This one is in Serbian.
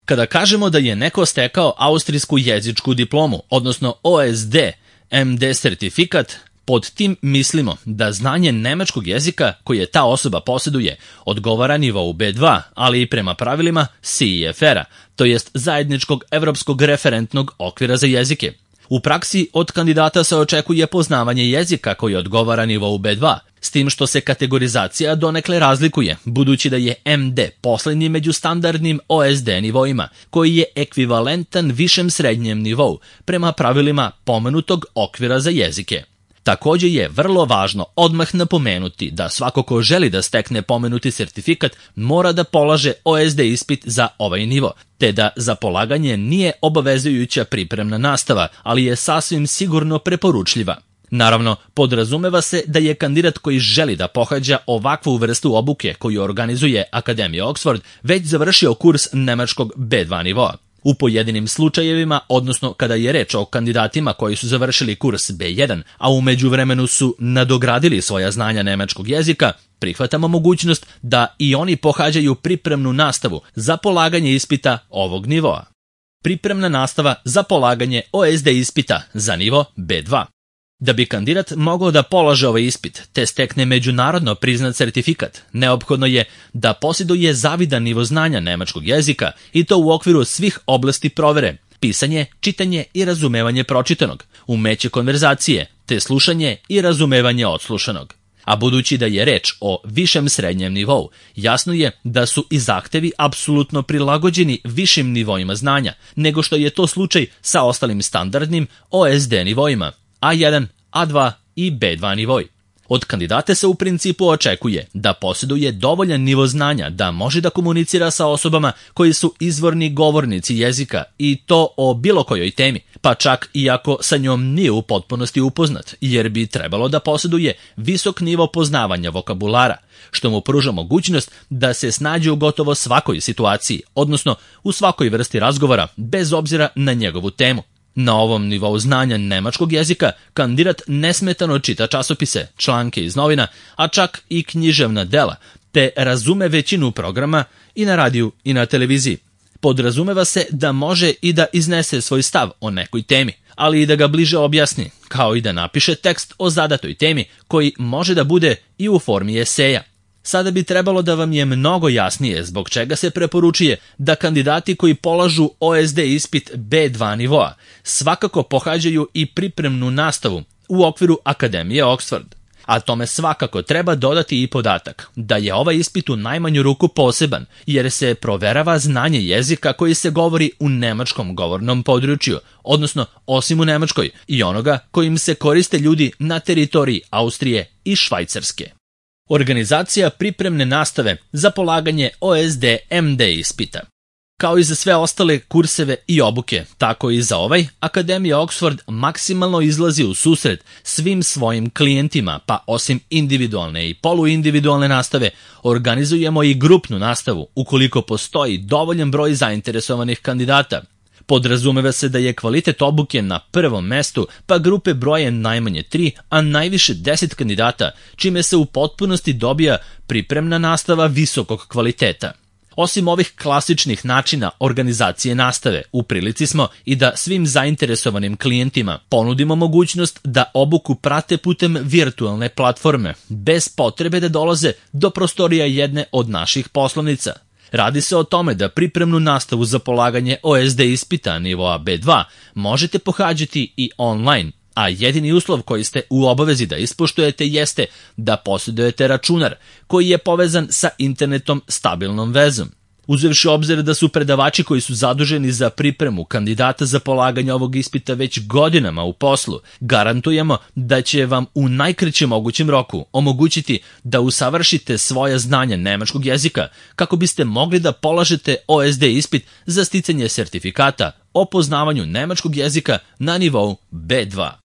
Kada kažemo da je neko stekao austrijsku jezičku diplomu, odnosno OSD, MD sertifikat, pod tim mislimo da znanje nemačkog jezika koje ta osoba posjeduje odgovara nivou B2, ali i prema pravilima CEFR-a, to jest zajedničkog evropskog referentnog okvira za jezike. U praksi od kandidata se očekuje poznavanje jezika koji odgovara nivou B2, s tim što se kategorizacija donekle razlikuje, budući da je MD posljednji među standardnim OSD nivoima, koji je ekvivalentan višem srednjem nivou, prema pravilima pomenutog okvira za jezike. Također je vrlo važno odmah napomenuti da svako ko želi da stekne pomenuti sertifikat mora da polaže OSD ispit za ovaj nivo, te da za polaganje nije obavezujuća pripremna nastava, ali je sasvim sigurno preporučljiva. Naravno, podrazumeva se da je kandidat koji želi da pohađa ovakvu vrstu obuke koju organizuje Akademija Oxford već završio kurs nemačkog B2 nivoa. U pojedinim slučajevima, odnosno kada je reč o kandidatima koji su završili kurs B1, a u međuvremenu su nadogradili svoja znanja nemačkog jezika, prihvatamo mogućnost da i oni pohađaju pripremnu nastavu za polaganje ispita ovog nivoa. Pripremna nastava za polaganje OSD ispita za nivo B2. Da bi kandidat mogao da polaže ovaj ispit te stekne međunarodno priznat sertifikat, neophodno je da posjeduje zavidan nivo znanja nemačkog jezika i to u okviru svih oblasti provere: pisanje, čitanje i razumevanje pročitanog, umeće konverzacije, te slušanje i razumevanje odslušanog. A budući da je reč o višem srednjem nivou, jasno je da su i zahtevi apsolutno prilagođeni višim nivoima znanja, nego što je to slučaj sa ostalim standardnim OSD nivoima, A1, A2 i B2 nivoi. Od kandidata se u principu očekuje da posjeduje dovoljan nivo znanja da može da komunicira sa osobama koji su izvorni govornici jezika i to o bilo kojoj temi, pa čak i ako sa njom nije u potpunosti upoznat, jer bi trebalo da posjeduje visok nivo poznavanja vokabulara, što mu pruža mogućnost da se snađe u gotovo svakoj situaciji, odnosno u svakoj vrsti razgovora, bez obzira na njegovu temu. Na ovom nivou znanja nemačkog jezika kandidat nesmetano čita časopise, članke iz novina, a čak i književna dela, te razume većinu programa i na radiju i na televiziji. Podrazumeva se da može i da iznese svoj stav o nekoj temi, ali i da ga bliže objasni, kao i da napiše tekst o zadatoj temi koji može da bude i u formi eseja. Sada bi trebalo da vam je mnogo jasnije zbog čega se preporučuje da kandidati koji polažu OSD ispit B2 nivoa svakako pohađaju i pripremnu nastavu u okviru Akademije Oxford. A tome svakako treba dodati i podatak da je ovaj ispit u najmanju ruku poseban, jer se proverava znanje jezika koji se govori u nemačkom govornom području, odnosno osim u Nemačkoj, i onoga kojim se koriste ljudi na teritoriji Austrije i Švajcarske. Organizacija pripremne nastave za polaganje OSD MD ispita. Kao i za sve ostale kurseve i obuke, tako i za ovaj, Akademija Oxford maksimalno izlazi u susret svim svojim klijentima, pa osim individualne i poluindividualne nastave, organizujemo i grupnu nastavu ukoliko postoji dovoljan broj zainteresovanih kandidata. Podrazumeva se da je kvalitet obuke na prvom mestu, pa grupe broje najmanje 3, a najviše 10 kandidata, čime se u potpunosti dobija pripremna nastava visokog kvaliteta. Osim ovih klasičnih načina organizacije nastave, u prilici smo i da svim zainteresovanim klijentima ponudimo mogućnost da obuku prate putem virtualne platforme, bez potrebe da dolaze do prostorija jedne od naših poslovnica. Radi se o tome da pripremnu nastavu za polaganje OSD ispita nivoa B2 možete pohađati i online, a jedini uslov koji ste u obavezi da ispoštujete jeste da posjedujete računar koji je povezan sa internetom stabilnom vezom. Uzevši obzir da su predavači koji su zaduženi za pripremu kandidata za polaganje ovog ispita već godinama u poslu, garantujemo da će vam u najkraćem mogućem roku omogućiti da usavršite svoja znanja nemačkog jezika kako biste mogli da polažete OSD ispit za sticanje sertifikata o poznavanju nemačkog jezika na nivou B2.